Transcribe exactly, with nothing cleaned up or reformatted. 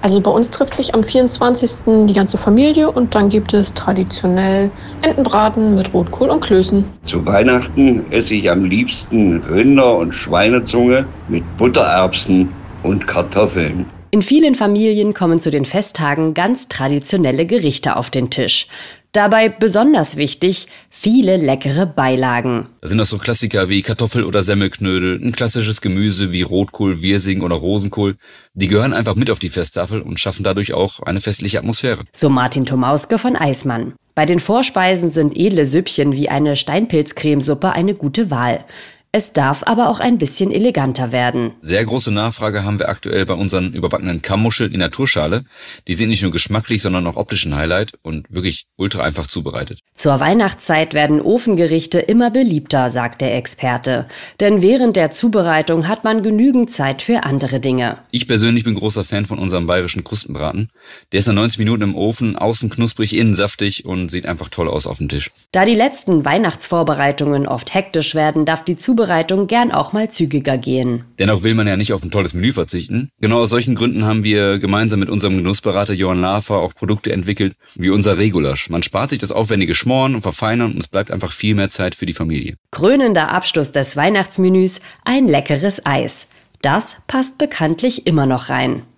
Also bei uns trifft sich am vierundzwanzigsten die ganze Familie und dann gibt es traditionell Entenbraten mit Rotkohl und Klößen. Zu Weihnachten esse ich am liebsten Rinder- und Schweinezunge mit Buttererbsen und Kartoffeln. In vielen Familien kommen zu den Festtagen ganz traditionelle Gerichte auf den Tisch. Dabei besonders wichtig, viele leckere Beilagen. Da sind das so Klassiker wie Kartoffel- oder Semmelknödel, ein klassisches Gemüse wie Rotkohl, Wirsing oder Rosenkohl. Die gehören einfach mit auf die Festtafel und schaffen dadurch auch eine festliche Atmosphäre. So Martin Tomauske von Eismann. Bei den Vorspeisen sind edle Süppchen wie eine Steinpilzcremesuppe eine gute Wahl. Es darf aber auch ein bisschen eleganter werden. Sehr große Nachfrage haben wir aktuell bei unseren überbackenen Kammmuscheln in Naturschale. Die sind nicht nur geschmacklich, sondern auch optisch ein Highlight und wirklich ultra einfach zubereitet. Zur Weihnachtszeit werden Ofengerichte immer beliebter, sagt der Experte. Denn während der Zubereitung hat man genügend Zeit für andere Dinge. Ich persönlich bin großer Fan von unserem bayerischen Krustenbraten. Der ist nach neunzig Minuten im Ofen, außen knusprig, innen saftig und sieht einfach toll aus auf dem Tisch. Da die letzten Weihnachtsvorbereitungen oft hektisch werden, darf die Zubereitung gern auch mal zügiger gehen. Dennoch will man ja nicht auf ein tolles Menü verzichten. Genau aus solchen Gründen haben wir gemeinsam mit unserem Genussberater Johann Lafer auch Produkte entwickelt, wie unser Regulasch. Man spart sich das aufwendige Schmoren und Verfeinern und es bleibt einfach viel mehr Zeit für die Familie. Krönender Abschluss des Weihnachtsmenüs, ein leckeres Eis. Das passt bekanntlich immer noch rein.